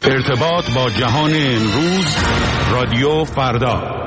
ارتباط با جهان امروز، رادیو فردا.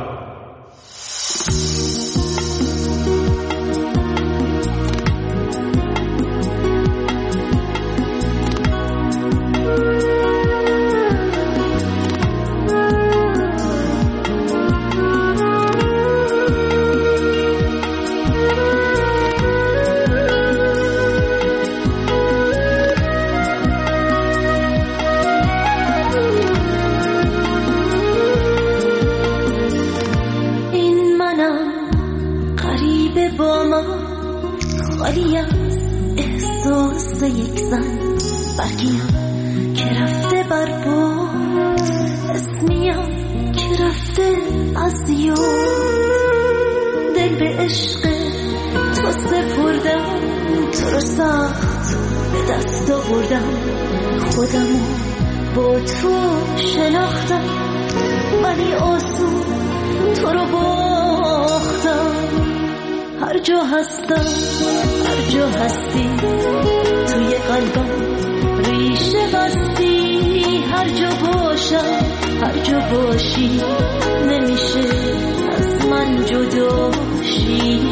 خالی از احساس یک زن برگیم که رفته بر باد، اسمیم که رفته از یاد. دل به عشق تو سپردم، تو رو سخت به دست آوردم، خودمو با تو شناختم، ولی آسون تو رو باختم. هر جا هستم، هر جا هستی، توی قلبم ریشه بستی. هر جا باشم، هر جا باشی، نمیشه از من جدا شی.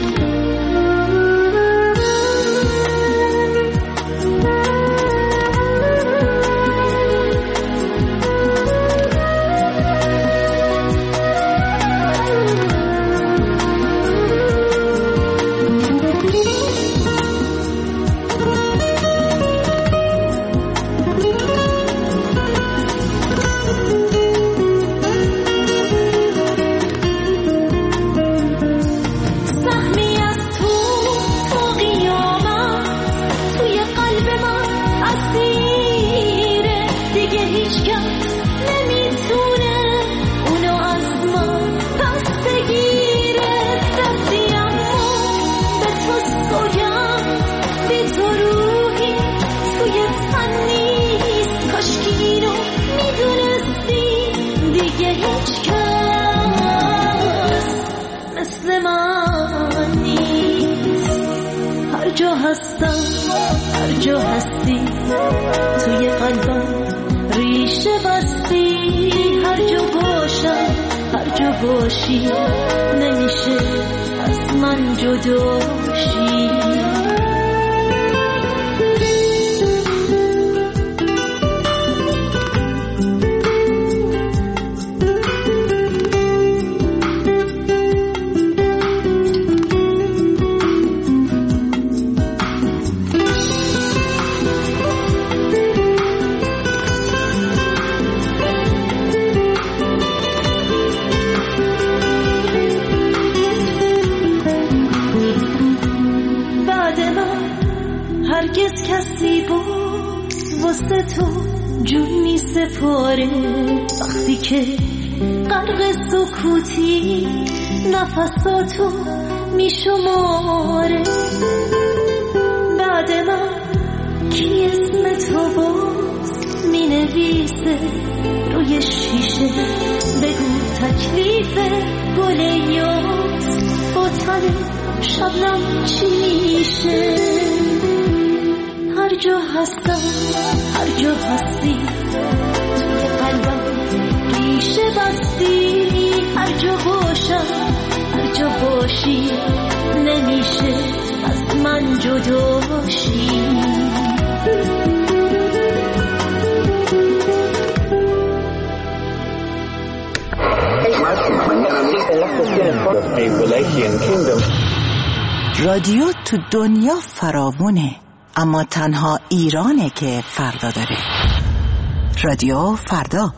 هر جا هستی، توی قلبم ریشه بستی. هر جا باشم، هر جا باشی، نمیشه از من جدا شی. هرگز کسی باز واسه تو جون می سپاره، وقتی که غرق سکوتی نفساتو می شماره. بعد من کی اسم تو باز می نویسه روی شیشه؟ بگو تکلیف گل یاس با تن شبنم چی میشه؟ هر جا هستم، هر جا هستی، توی قلبم ریشه بستی. هر جا باشم، هر جا باشی، نمیشه از من جدا شی. رادیو تو دنیا فراوونه، اما تنها ایرانه که فردا داره. رادیو فردا.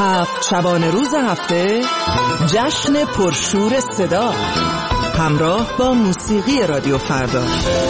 7 شبانه روز هفته جشن پرشور صدا همراه با موسیقی رادیو فردا.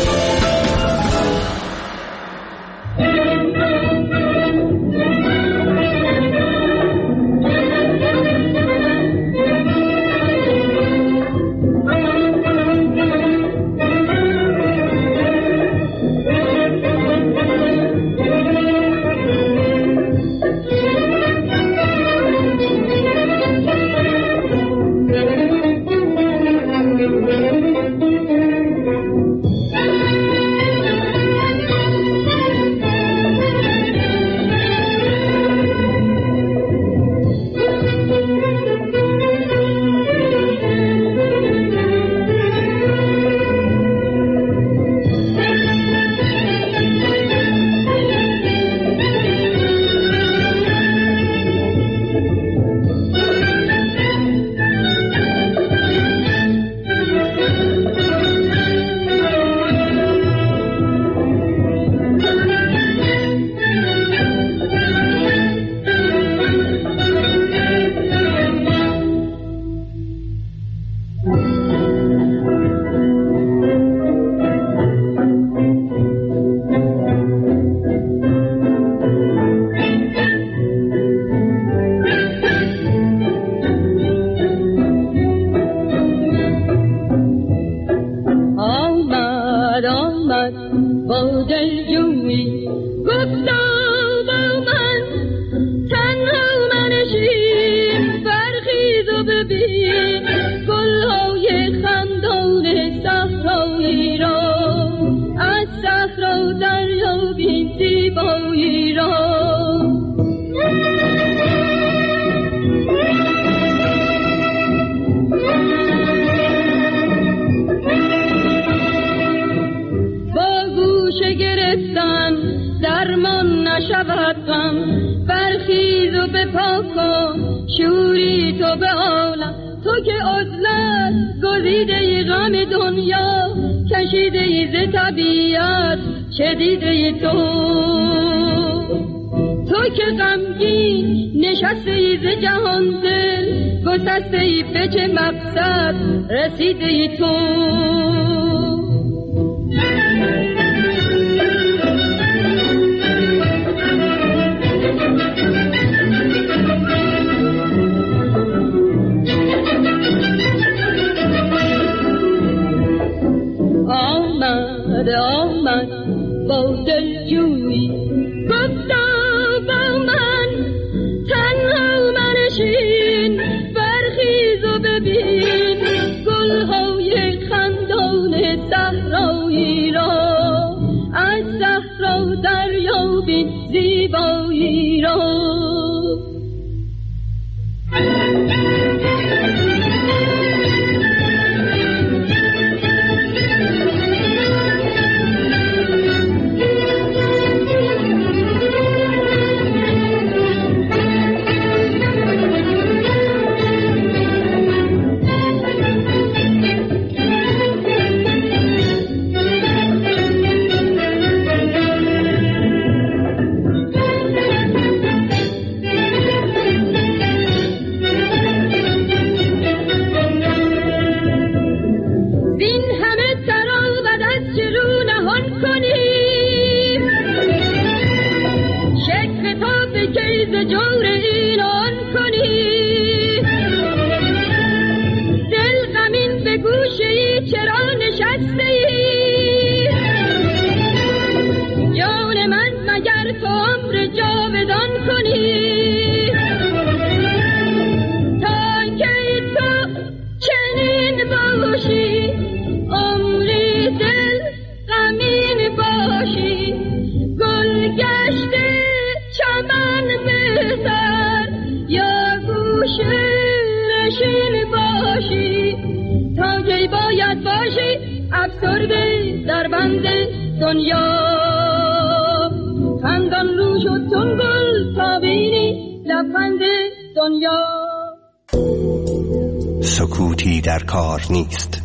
سکوتی در کار نیست.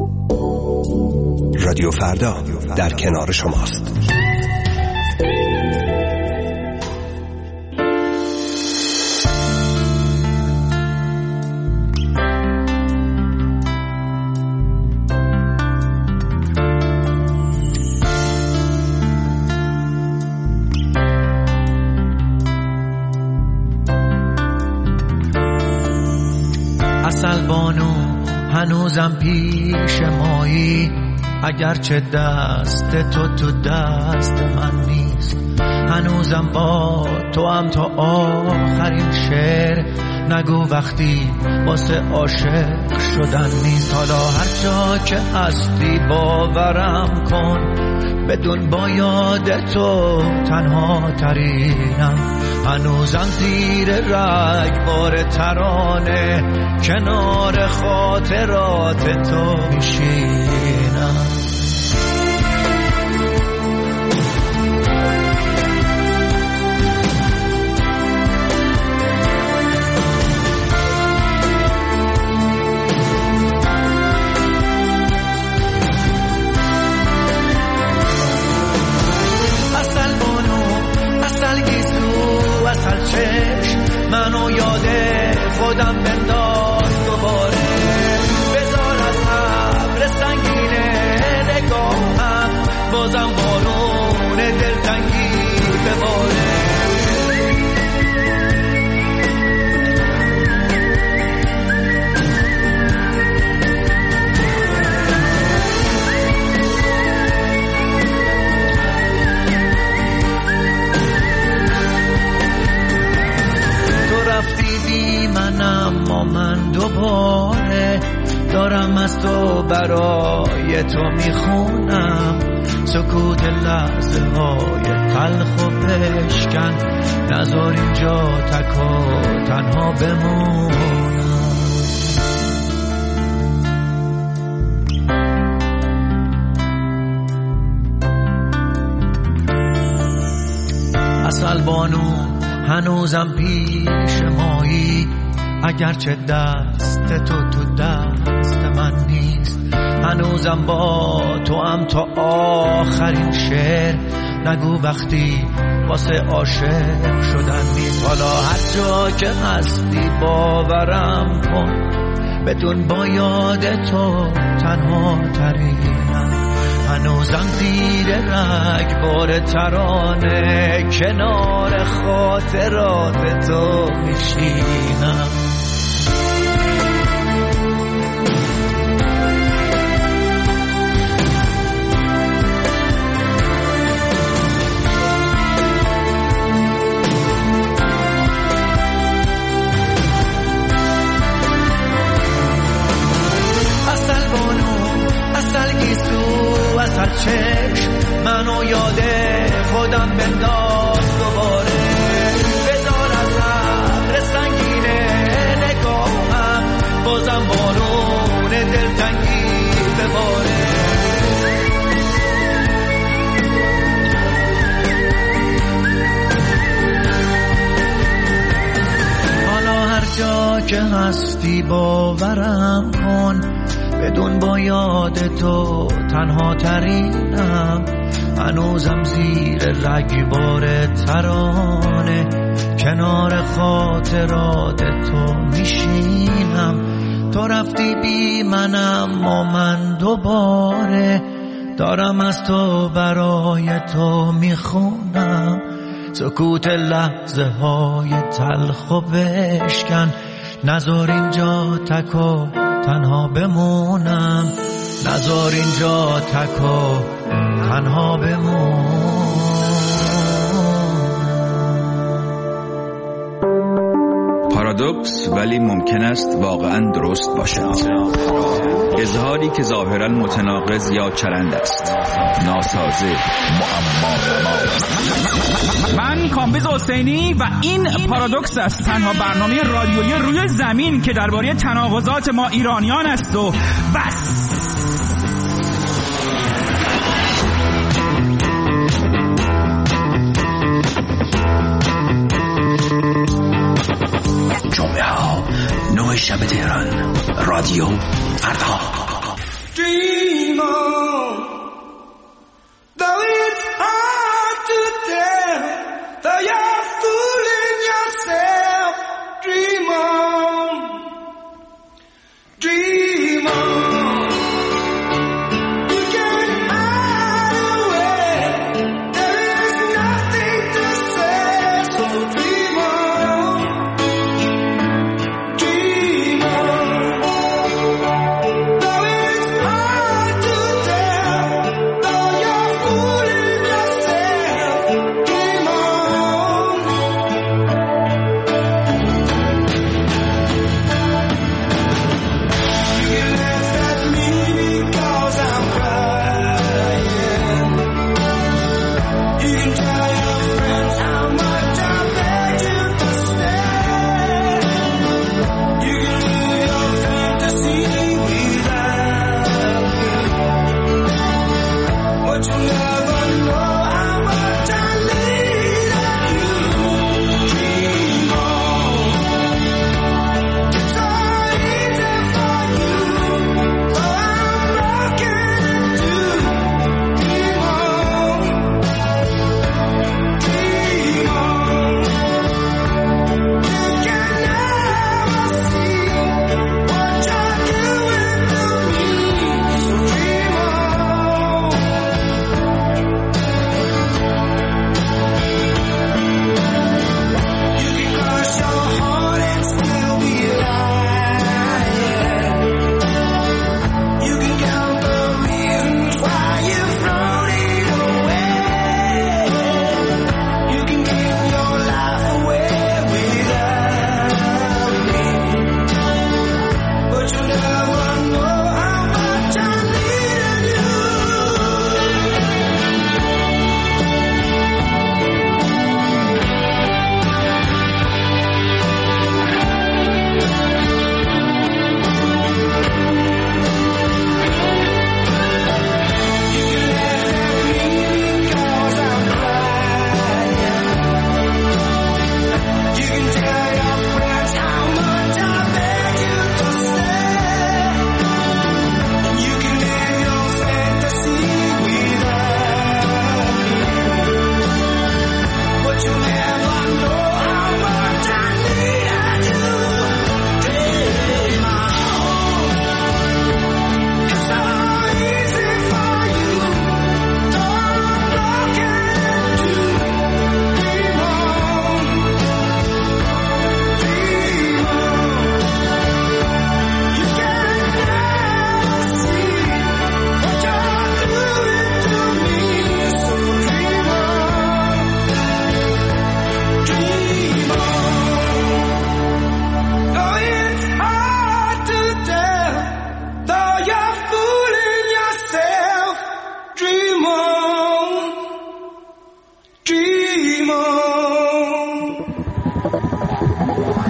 رادیو فردا در کنار شماست. اصل بانو هنوزم پیش مایی، اگرچه دست تو دست من نیست. هنوزم با تو هم تا آخرین شعر، نگو وقتی واسه عاشق شدن نیست. حالا هر جا که هستی باورم کن، بدون با یاد تو تنها ترینم. هنوزم زیر رگبار ترانه، کنار خاطرات تو میشینم. اصل چشم منو یاده خودم بنداز دوباره. بذار از ابر سنگینه نگاهم، بازم بارون دلتنگی بباره. اما من دوباره دارم از تو برای تو میخونم. سکوت لحظه های تلخ و بشکن، نذار اینجا تک و تنها بمونم. اصل بانو هنوزم پیش مایی، اگرچه دست تو دست من نیست. هنوزم با تو هم تا آخرین شعر، نگو وقتی واسه عاشق شدن نیست. حالا هر جا که هستی باورم کن، بدون با یاد تو تنها ترینم. هنوزم زیر رگبار ترانه، کنار خاطرات تو میشینم. اصل چشم منو یاده خودم بنداز دوباره. بذار از ابر سنگینه نگاهم، بازم بارون دلتنگی بباره. حالا هر جا که هستی باورم کن، بدون با یاد تو تنها ترینم. هنوزم زیر رگبار ترانه، کنار خاطرات تو میشینم. تو رفتی بی منم و من دوباره دارم از تو برای تو میخونم. سکوت لحظه های تلخ و بشکن، نذار اینجا تک و تنها بمونم. نذار اینجا تک و تنها بمونم. پارادوکس ولی ممکن است واقعا درست باشد. اظهاری که ظاهرا متناقض یا چرند است، ناسازه، معما. من کامبیز حسینی و این پارادوکس است، تنها برنامه رادیویی روی زمین که درباره تناقضات ما ایرانیان است و بس. جمعه ها 9 شب تهران، رادیو فردا. Dream on, though it's hard to tell, though you're fooling yourself. Dream on, dream on. You can't hide away, there is nothing to say, so dream on, dream on.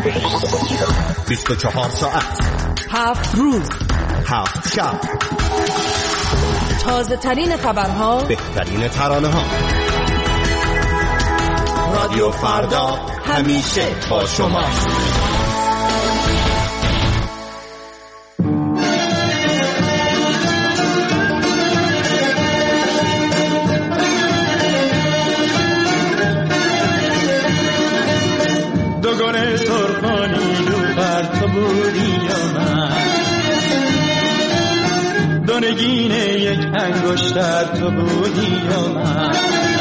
24 ساعت 7 روز 7 شب، تازه ترین خبرها، بهترین ترانه ها. رادیو فردا همیشه با شما. دوگانه سرخانی دو بر تو بودی یا من، دونگین یک انگشتر تو بودی یا من.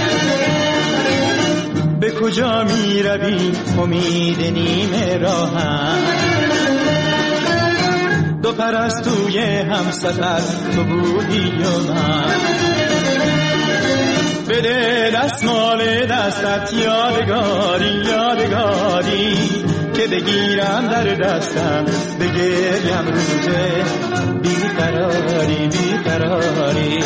به کجا می روی امید نیمه راهم، دو پرستوی همسفر تو بودی یا من. بده دستمال دستت یادگاری یادگاری، که بگیرم در دستم بگریم روزه بیقراری بیقراری.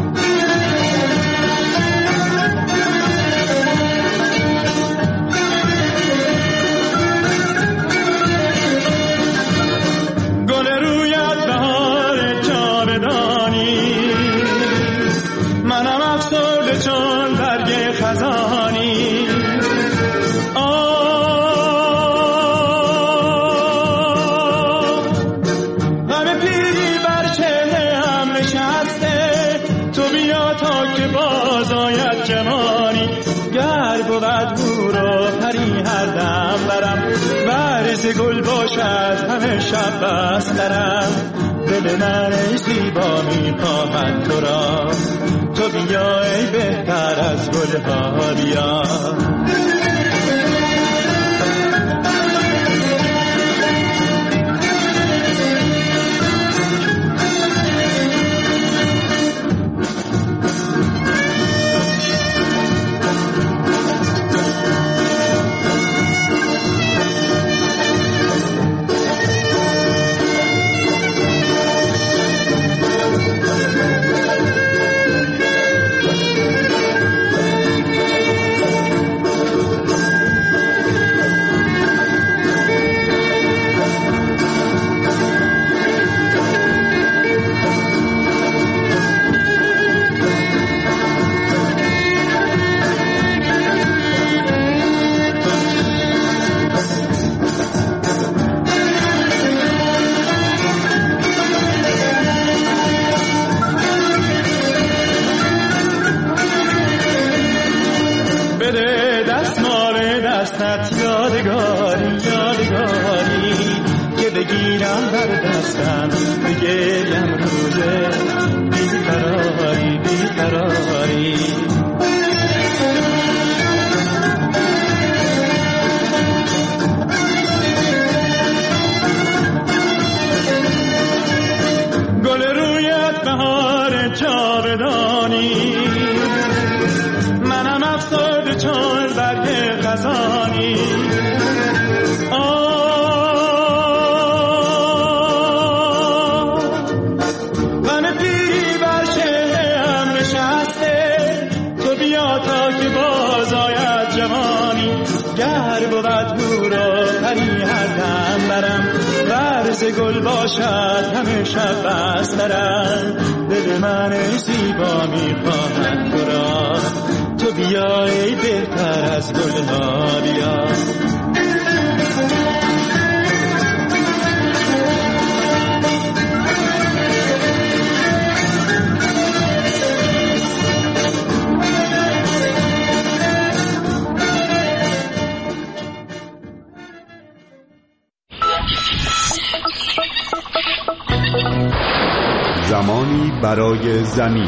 گل رویت بهار جاودانی، منم افسرده چون برگ خزانی. غم پیری بر چهره هم نشسته، تو بیا تا که باز آید جوانی. گر بود هورا پری هر دم برم، برز گل باشد همه شب بسترم. دل من ای زیبا می خواهد تو را، تو بیا ای بهتر از گلها بیا. یادگاری یادگاری، که بگیرم در دستم بگریم روزه بیقراری بیقراری. گل رویت بهار جاودانی، منم افسرده چون برگ خزانی. غم پیری بر چهره هم نشسته، تو بیا تا که باز آید جوانی. گر بود هورا پری هر دم برم، برز گل باشد همه شب بسترم. دل من ای زیبا می خواهد تو را، تو بیا ای بهتر از گلها بیا. زمانی برای زمین.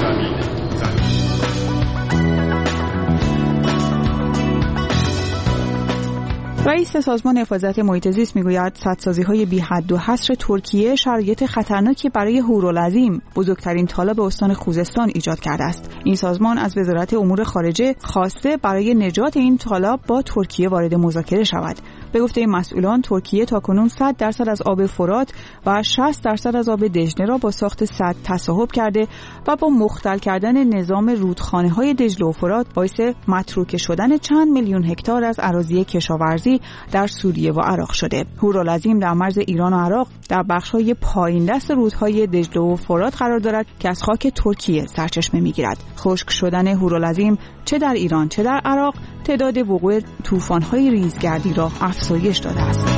رئیس سازمان حفاظت محیط زیست میگوید سدسازی‌های بی حد و حصر ترکیه شرایط خطرناکی برای هورالعظیم، بزرگترین تالاب استان خوزستان ایجاد کرده است. این سازمان از وزارت امور خارجه خواسته برای نجات این تالاب با ترکیه وارد مذاکره شود. به گفته مسئولان ترکیه تاکنون 100% از آب فرات و 60% از آب دجله را با ساخت سد تصاحب کرده و با مختل کردن نظام رودخانه‌های دجله و فرات باعث متروکه شدن چند میلیون هکتار از اراضی کشاورزی در سوریه و عراق شده. هورالعظیم در مرز ایران و عراق در بخش‌های پایین دست رودهای دجله و فرات قرار دارد که از خاک ترکیه سرچشمه می‌گیرد. خشک شدن هورالعظیم چه در ایران چه در عراق تعداد وقوع طوفان‌های ریزگردی را افزایش داده است.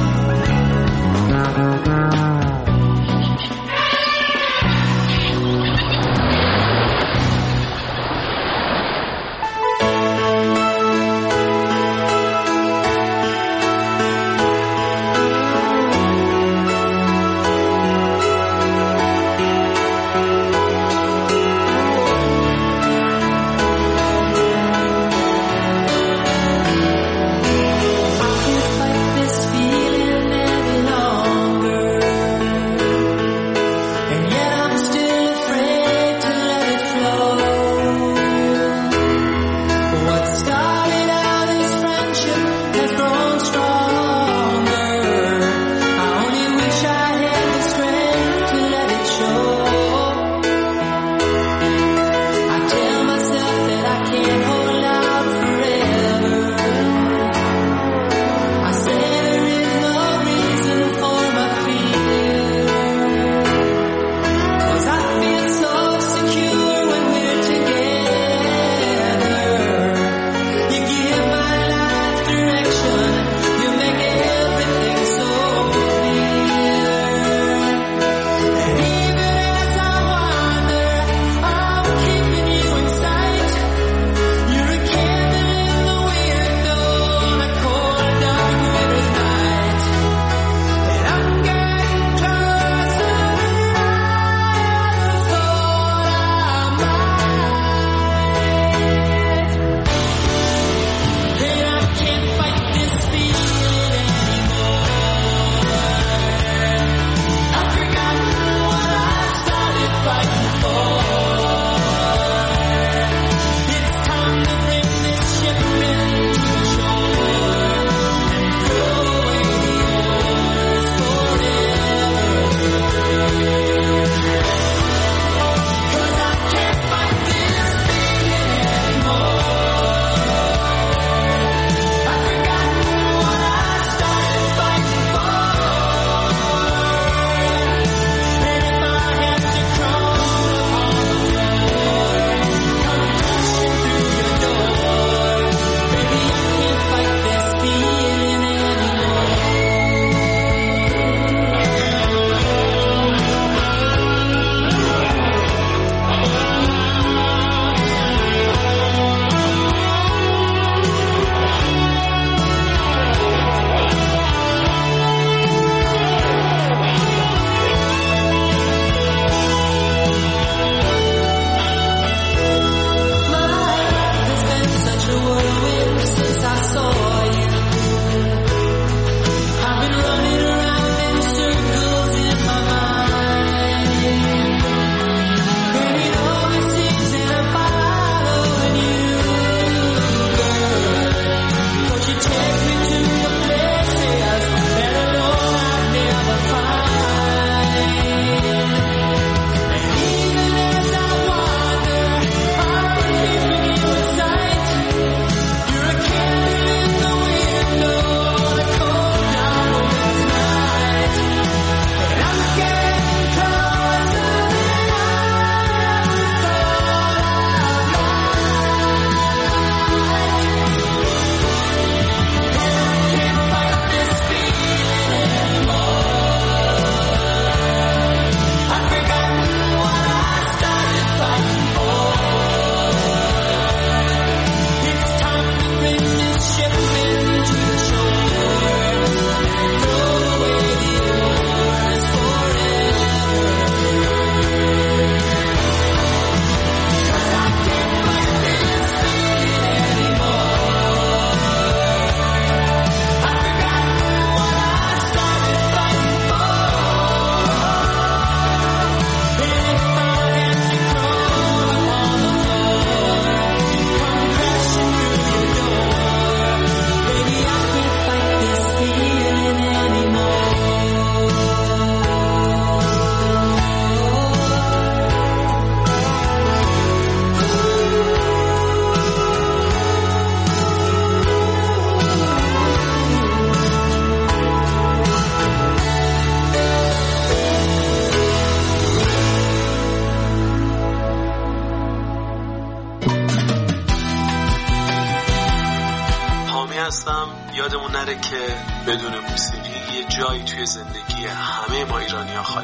که بدون موسیقی یه جایی توی زندگی همه ما ایرانی‌ها خالی.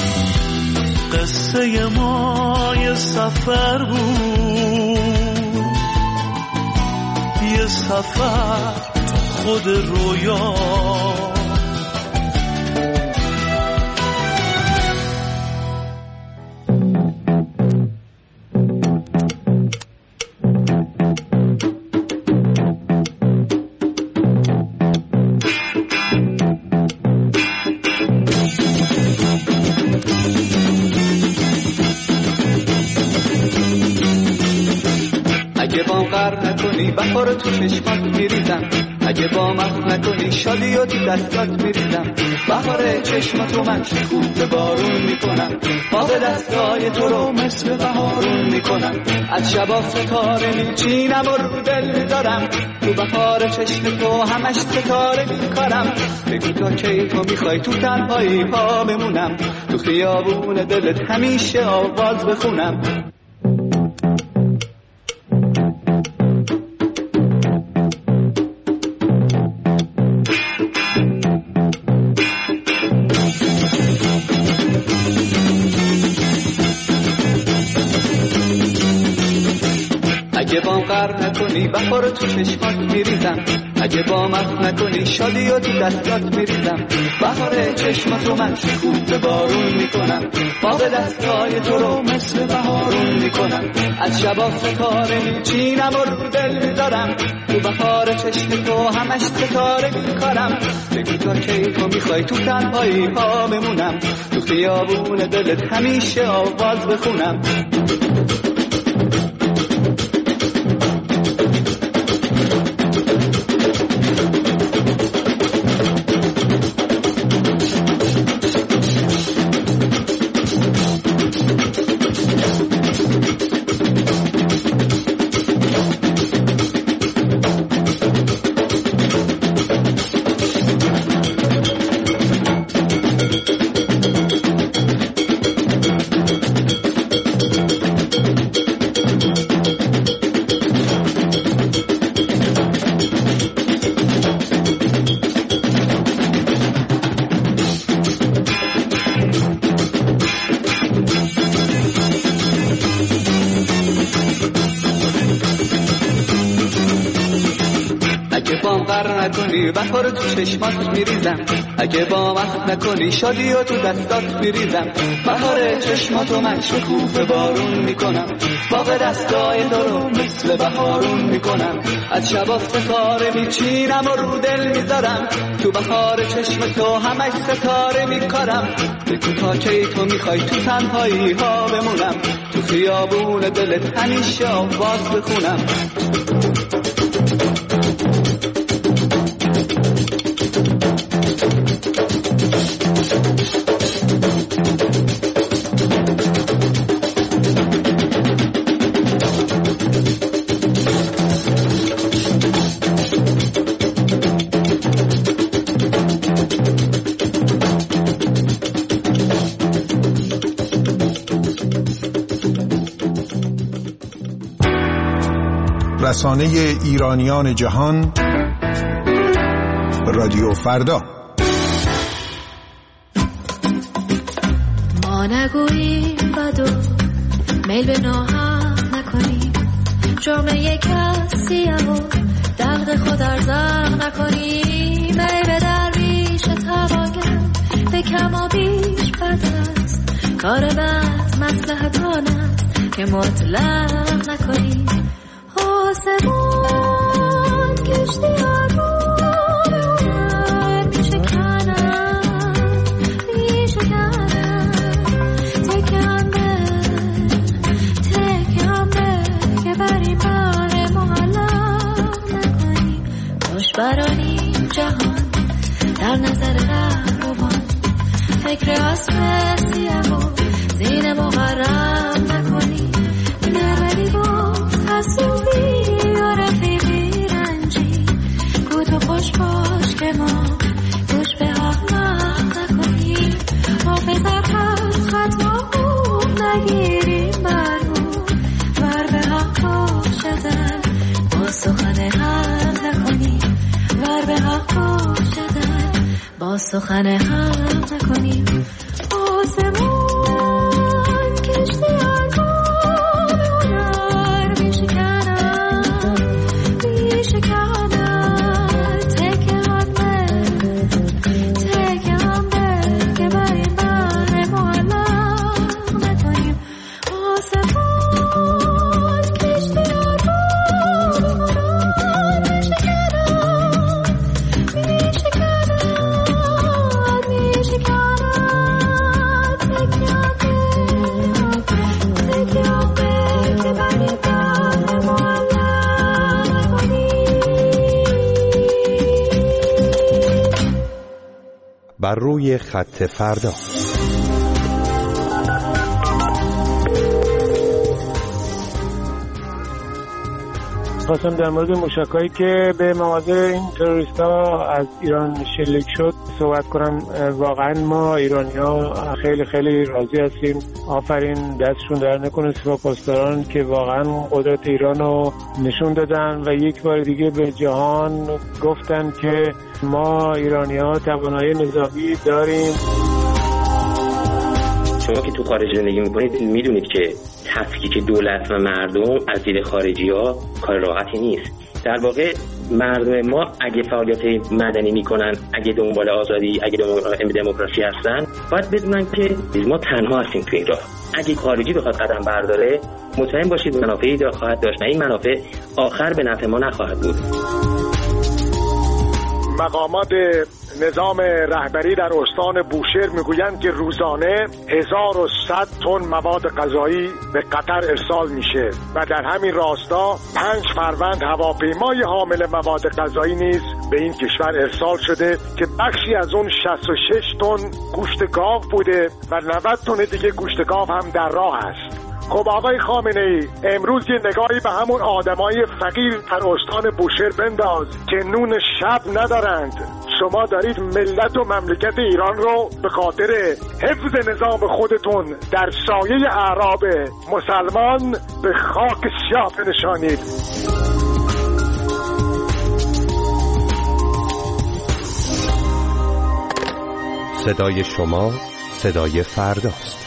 قصه ما یه سفر بود، یه سفر خود رویا، بهار تو چشمات میریزم، اگه با من نکنی شادی و تو دستات میریزم. بهار چشماتو من شکوفه بارون میکنم، باغ دستای تو رو مثل بهارون میکنم. از شبا ستاره میچینم و رو دل میذارم، تو بهار چشم تو همش ستاره میکارم. بگو تا کی تو میخوای تو تنهایی پا بمونم، تو خیابون دلت همیشه آواز بخونم. اگه با قرب نکنی بهار تو چشمات میریزم، اگه با من نکنی شادی و تو دستات میریزم. بهار چشماتو من شکوفه بارون میکنم، باغ دستای تو رو مثل بهارون میکنم. از شبا ستاره میچینم و رو دل میذارم، تو بهار چشم تو همش ستاره میکارم. بگو تا کی تو میخوای تو تنهایی پا بمونم، تو خیابون دلت همیشه آواز بخونم. بهار تو چشمات میریزم، اگه با من نکنی شادی و تو دستات میریزم. بهار چشماتو من شکوفه بارون میکنم، باغ دستای تو رو مثل بهارون میکنم. از شبا ستاره میچینم و رو دل میذارم، تو بهار چشم تو همش ستاره میکارم. بگو تا کی تو میخوای تو تنهایی ها بمونم، تو خیابون دلت همیشه آواز بخونم. رسانه ایرانیان جهان، رادیو فردا. ما نگوییم بدو میل به ناحق نکنیم، جامعه کسیم و دلق خود ارزق نکنیم. ای به درویش توانگر به کم و بیش بد است، کار بد مصلحت آن است که مطلق نکنیم. آسمان کشتی آروم اونر میشکنم تکم به که بریم بر معلق نکنیم. خوش برانیم جهان در نظر رهروان، فکر اسب سیم و زین مغرم نکنیم. نرولی با حسوبی و رفیقی رنجی، گو تو خوش باش که ما گوش به احمق نکنیم. حافظ حق خطا خوب نگیریم برمون، ور به حق باشدن با سخن حق نکنیم. ور به حق سخن هم نکنیم آسمان کشتی ارگان هنر میشکنم تکه هم به که بر این بر معلق نکنیم آسمان کشتی ارگان هنر بر روی خط فردا. خواستم در مورد موشکایی که به مواضع این تروریست‌ها از ایران شلیک شد صحبت کنم. واقعا ما ایرانی‌ها خیلی خیلی راضی هستیم. آفرین، دستشون در نکنه سپاسگزاران که واقعا قدرت ایران رو نشون دادن و یک بار دیگه به جهان گفتن که ما ایرانی‌ها توانایی نظامی داریم. شما که تو خارج زندگی میکنید میدونید که تفکیک دولت و مردم از دید خارجی‌ها کار راحتی نیست. در واقع مردم ما اگه فعالیت مدنی میکنن، اگه دنبال آزادی، اگه دموکراسی هستن، باید بدونن که ما تنها هستیم تو این راه. اگه خارجی بخواد قدم برداره، مطمئن باشید منافعی خواهد داشت و این منافع آخر به نفع ما نخواهد بود. مقامات نظام رهبری در استان بوشهر میگویند که روزانه 1100 تن مواد غذایی به قطر ارسال میشه و در همین راستا 5 فروند هواپیمای حامل مواد غذایی نیز به این کشور ارسال شده که بخشی از اون 66 تن گوشت گاو بوده و 90 تن دیگه گوشت گاو هم در راه است. خب آقای خامنه‌ای، امروز یه نگاهی به همون آدمای فقیر در استان بوشهر بنداز که نون شب ندارند. شما دارید ملت و مملکت ایران رو به خاطر حفظ نظام خودتون در سایه اعراب مسلمان به خاک سیاه نشانید. صدای شما صدای فرداست.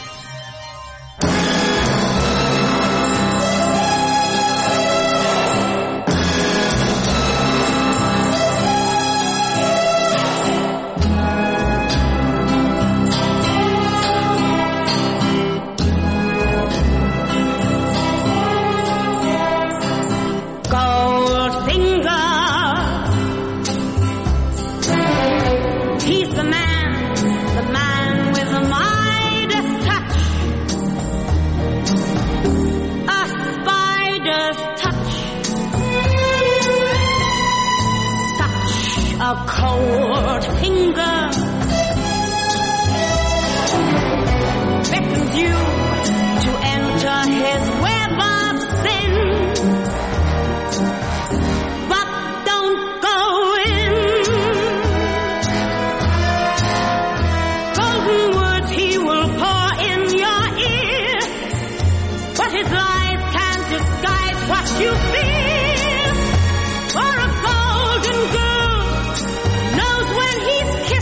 For a golden girl knows when he's kissed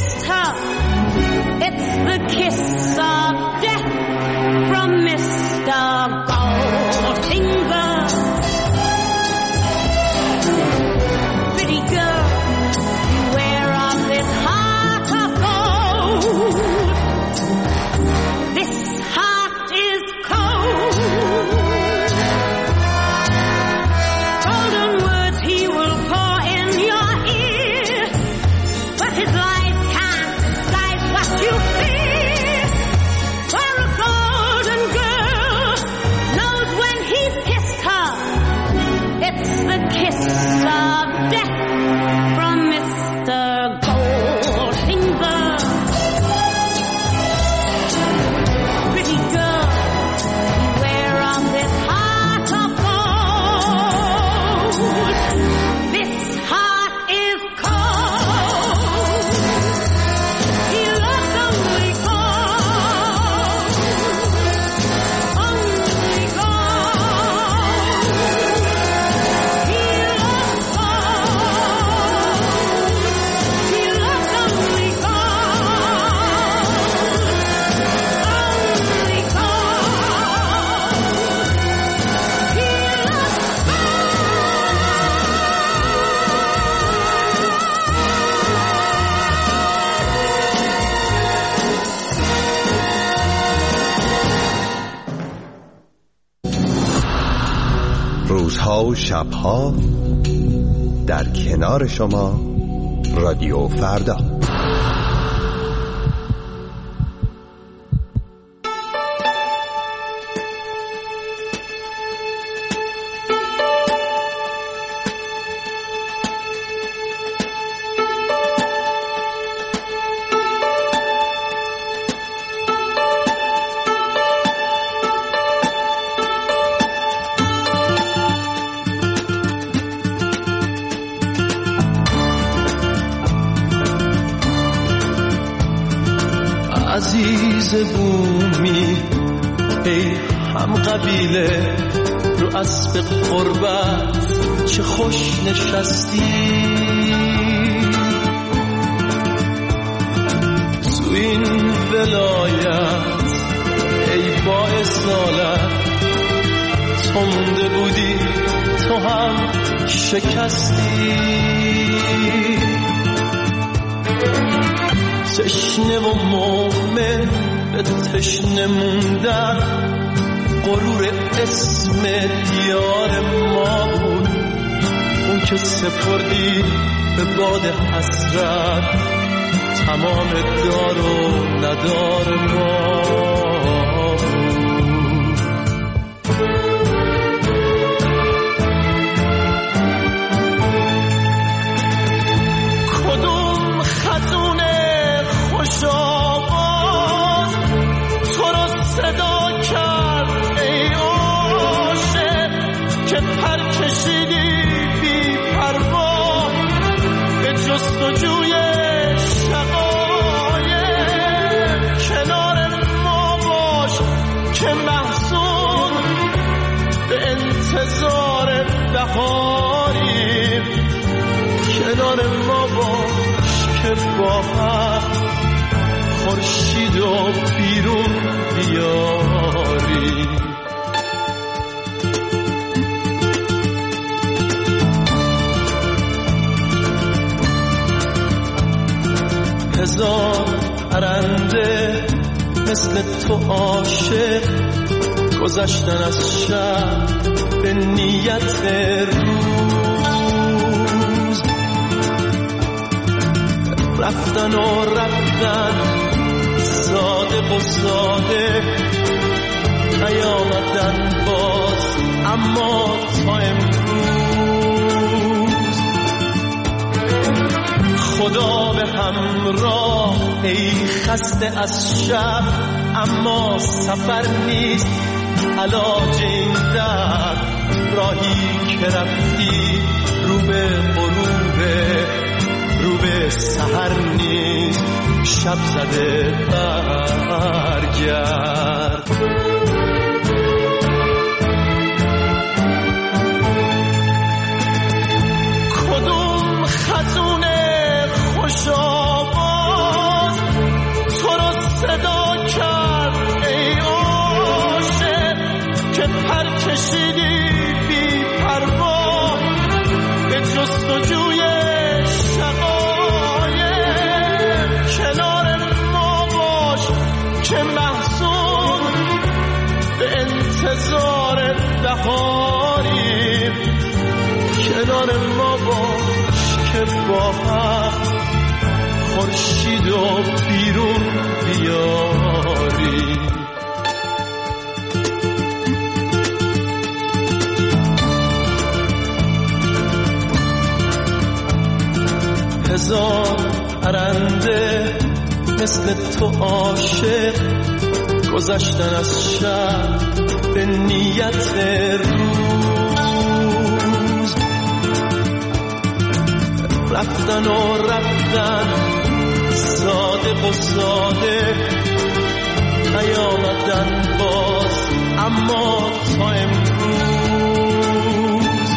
روزها و شبها در کنار شما رادیو فردا. عزیز بومی ای هم قبیله رو اسب قربت چه خوش نشستی، تو این ولایت ای با اصالت تو مونده بودی تو هم شکستی، تشنه و مؤمن به تشنه موندن غرور اسم دیار ما بود، اون که سپردی به باد حسرت تمام دار و ندار ما بود. کدوم خزون خوش آواز تو رو صدا کرد ای عاشق که پر کشیدی بی پروا به جستجوی شقایق، کنار ما باش که محزون به انتظار بهاریم، کنار ما باش که با هم خورشید و بیرون بیاری. هزار پرنده مثل تو عاشق گذشتن از شب به نیت روز، رفتن و رفتن صادق و صادق نیامدن باز اما تا امروز. خدا به همراه ای خسته از شب اما سفر نیست علاج این درد، راهی که رفتی رو به غروبه رو به سحر نیست شب زده برگرد. کدوم خزون خوش آواز تو رو صدا کرد ای عاشق که پر کشیدی بی پروا به جستجوی کنار ما باش که محزون به انتظار بهاریم، کنار ما باش که با هم خورشید و بیرون بیاریم. هزار پرنده مثل تو عاشق گذشتن از شب به نیت روز، رفتن و رفتن صادق و صادق نیامدن باز اما تا امروز.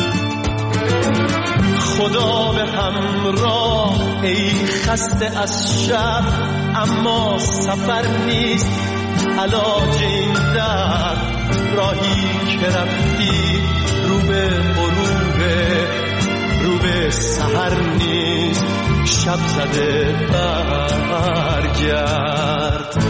خدا به همراه ای خسته از شب اما سفر نیست علاج این درد، راهی که رفتی رو به غروبه رو به سحر نیست شب زده برگرد.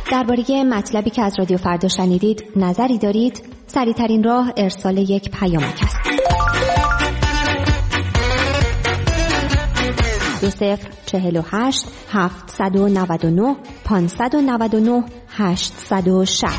درباره مطلبی که از رادیو فردا شنیدید نظری دارید؟ سریع‌ترین راه ارسال یک پیامک است. 2048 799 599 860.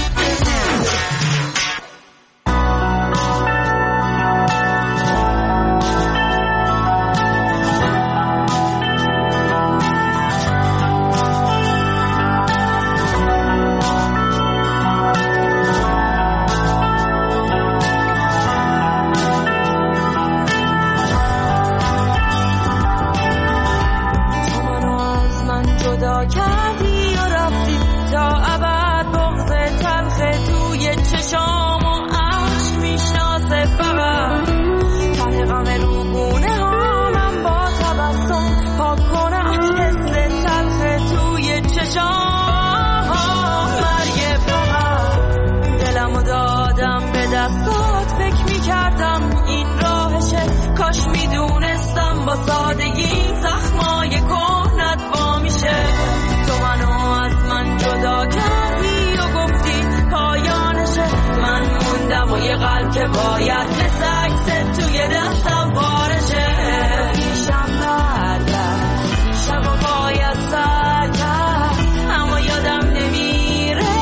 که باید مثل توی دستم بارشه پیشم برگرد شب و باید سر کرد اما یادم نمیره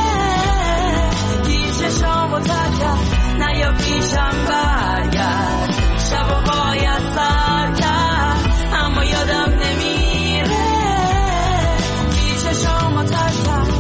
پیششام و ترکت نه یا پیشم برگرد شب و باید سر کرد اما یادم نمیره پیششام و ترکت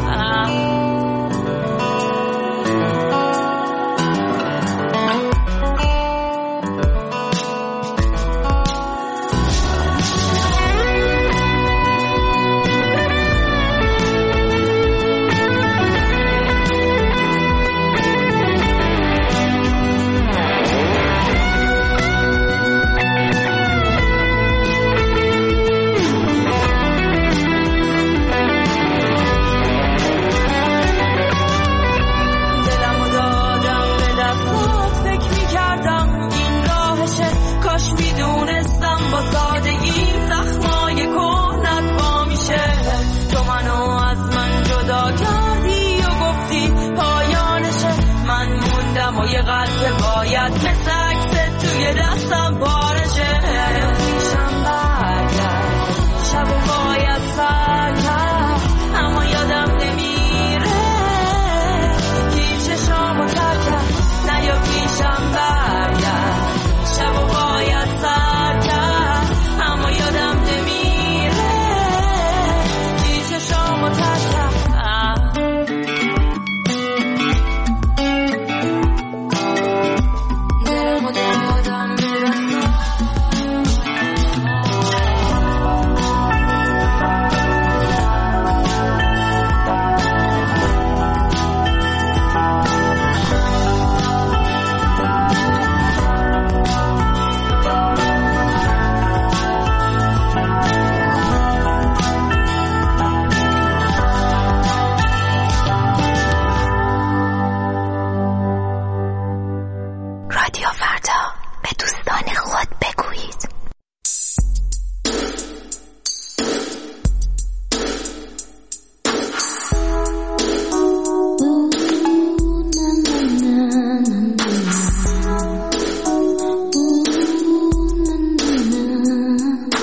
یه قلب باید مثل عکس توی دستم بارشه پیشم برگرد شب و باید سر کرد اما یادم نمیره پیششام و ترکت نه یا پیشم برگرد شب و باید سر کرد اما یادم نمیره پیششام و ترکت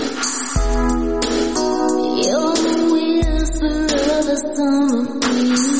You're the whisper of the summer breeze.